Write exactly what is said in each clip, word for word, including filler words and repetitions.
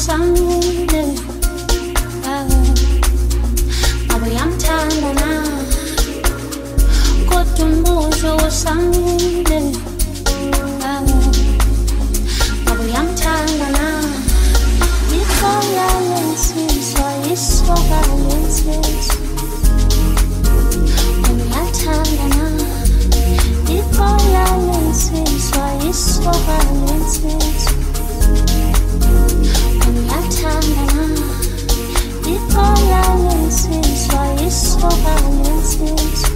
usamile, ngabe uyamthanda na? Kodwa umbuzo usamile, ngabe uyamthanda na? Ikhaya lensizwa isoka lensizwa, ngabe uyamthanda na? Ikhaya lensizwa isoka lensizwa, ngabe uyamthanda na? Ikhaya lensizwa isoka lensizwa,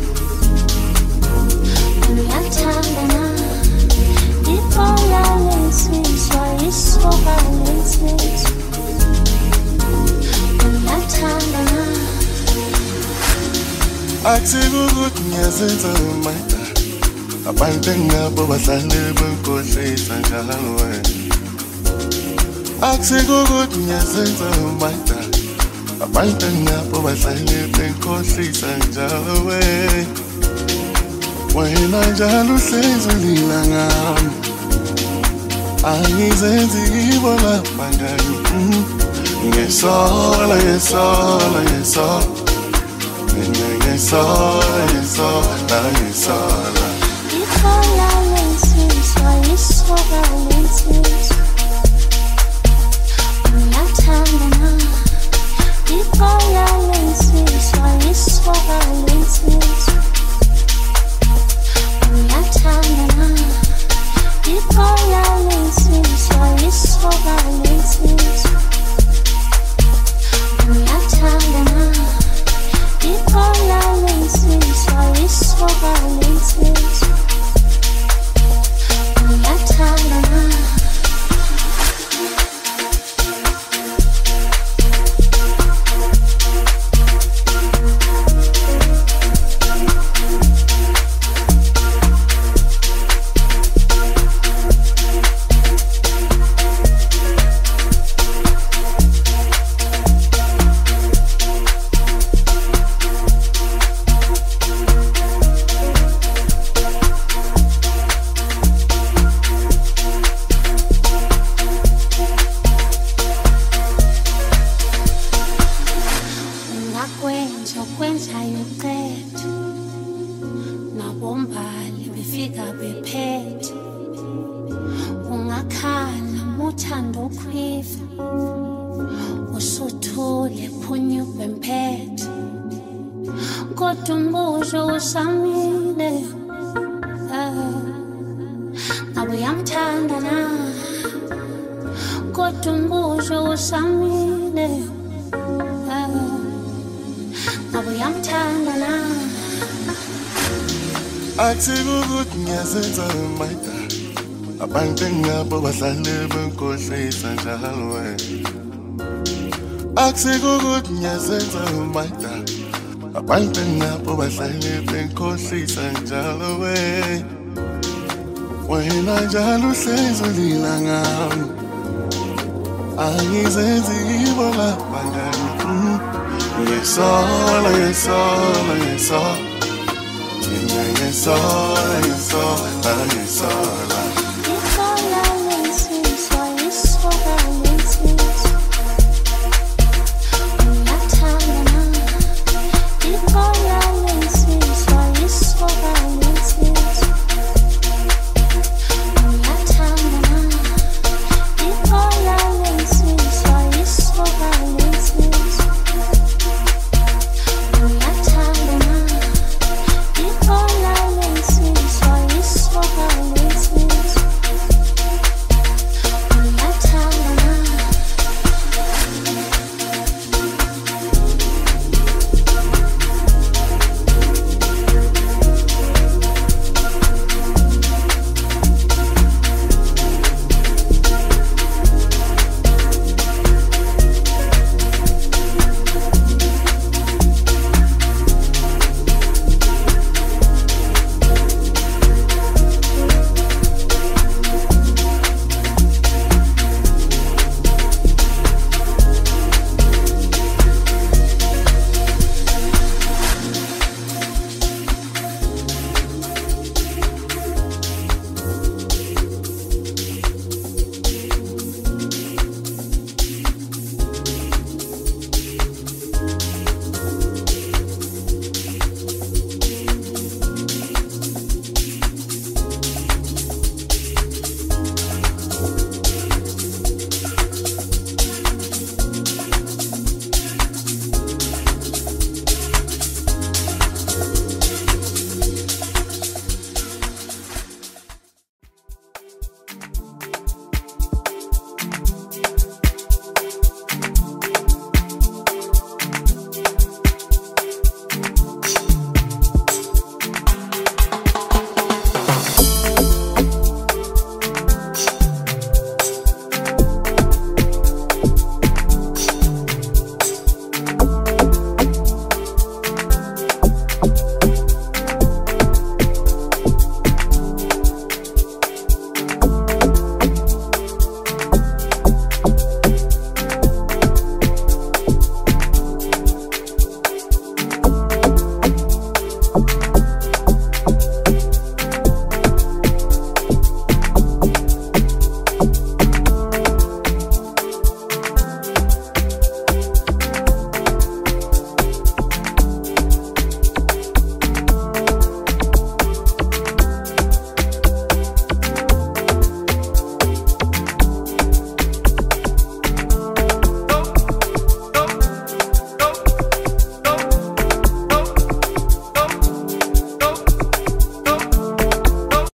ngabe uyamthanda na? Ikhaya lensizwa isoka lensizwa, ngabe uyamthanda na? Akusikho ngiyazenza mayda abantu engabo bahlale benkohlisa njalo wena. Akusikho ngiyazenza mayda abantu engabo bahlale benkohlisa njalo wena. Wena njalo uhlezi ulila ngami, angizenzi ibona bangani. Ngesola ngesola ngesola ngesola ngesola ngesola. Ikhaya lensizwa isoka lensizwa, uyamthanda na? Ikhaya lensizwa isoka lensizwa, uyamthanda na? Ikhaya lensizwa isoka lensizwa, uyamthanda na? Ikhaya lensizwa isoka lensizwa, uyamthanda na? Ungakwenza okwenzayo qetha, nabombali befika bephethe. Ungakhala muthanda ukhwifa, usuthule phunyuke mphethe. Kodwa umbuzo usamile, ngabe uyamthanda na? Kodwa umbuzo usamile, ngabe uyamthanda na? Akusikho ngiyazenza mayda abantu engabo bahlale benkohlisa njalo wena. Akusikho ngiyazenza mayda abantu engabo bahlale benkohlisa njalo wena. Wena njalo uhlezi ulila ngami, angizenzi ibona bangani. Ngesola ngesola ngesola ngesola ngesola ngesola.